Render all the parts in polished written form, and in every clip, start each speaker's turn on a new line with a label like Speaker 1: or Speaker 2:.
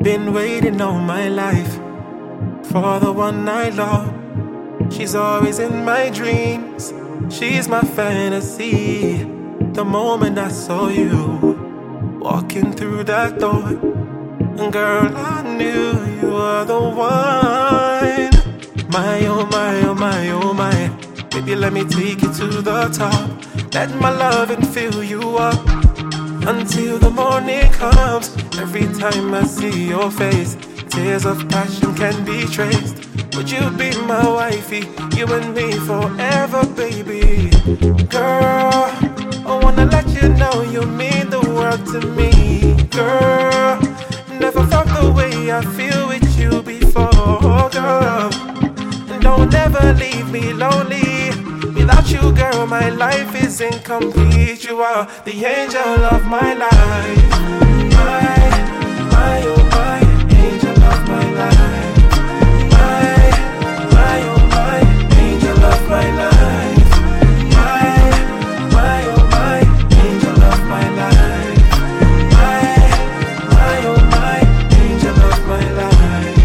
Speaker 1: Been waiting all my life for the one I love. She's always in my dreams. She's my fantasy. The moment I saw you walking through that door, girl, I knew you were the one. My, oh my, oh my, oh my. Baby, let me take you to the top. Let my loving fill you up until the morning comes. Every time I see your face, tears of passion can be traced. Would you be my wifey, you and me forever, baby? Girl, I wanna let you know you mean the world to me. Girl, never felt the way I feel with you before, girl. And don't ever leave me lonely. Without you, girl, my life is incomplete. You are the angel of my life. My, oh my, angel of my life. My, oh my, angel of my life. My, oh my, angel of my life. My, oh my, angel of my life.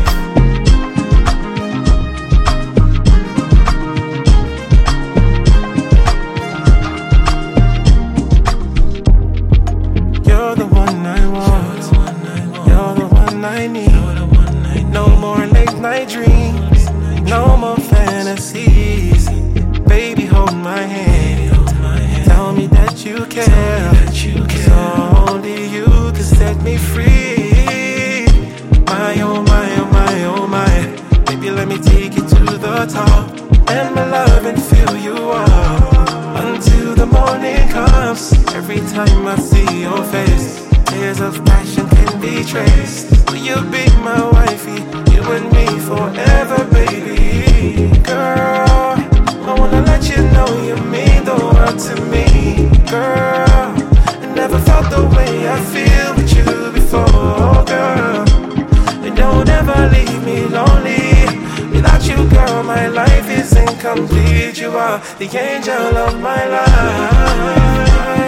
Speaker 1: You're the one I want. You're the one I need. No more late night dreams. No more fantasies. Baby, hold my hand. Tell me that you care. So only you can set me free. My, oh my, oh my, oh my. Baby, let me take you to the top. And my love and fill you up until the morning comes. Every time I see your face, tears of passion can be traced. Will you be my wifey, you and me forever, baby? Girl, I wanna let you know you mean the world to me. Girl, I never felt the way I feel with you before, girl. And don't ever leave me lonely. Without you, girl, my life is incomplete. You are the angel of my life.